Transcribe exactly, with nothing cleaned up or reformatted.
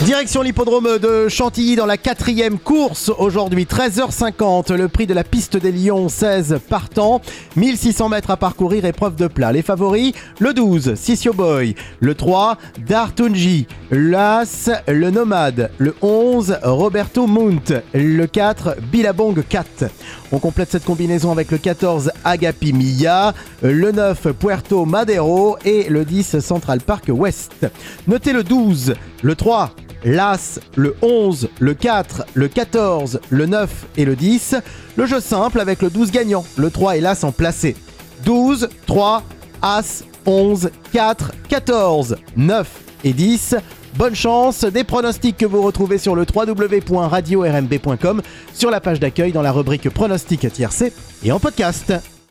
Direction l'hippodrome de Chantilly dans la quatrième course aujourd'hui, treize heures cinquante, le prix de la piste des Lions, seize partants, mille six cents mètres à parcourir, épreuve de plat. Les favoris, le douze, Sissio Boy, le trois, Dartunji, l'As, le Nomade, le onze, Roberto Munt, le quatre, Billabong quatre. On complète cette combinaison avec le quatorze, Agapi Mia, le neuf, Puerto Madero et le dix, Central Park West. Notez le douze, le trois, l'As, le onze, le quatre, le quatorze, le neuf et le dix. Le jeu simple avec le douze gagnant, le trois et l'As en placé. douze, trois, As, onze, quatre, quatorze, neuf et dix. Bonne chance, des pronostics que vous retrouvez sur le w w w point radio r m b point com, sur la page d'accueil dans la rubrique pronostics tiercé et en podcast.